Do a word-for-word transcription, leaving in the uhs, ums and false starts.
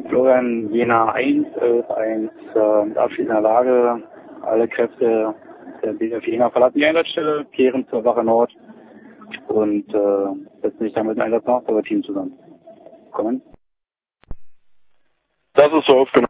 Florian, Jena eins, elf eins, äh, mit abschließender Lage. Alle Kräfte der B F Jena verlassen die Einsatzstelle, kehren zur Wache Nord und äh, setzen sich dann mit dem Einsatz Nord Team zusammen. Kommen. Das ist so aufgenommen.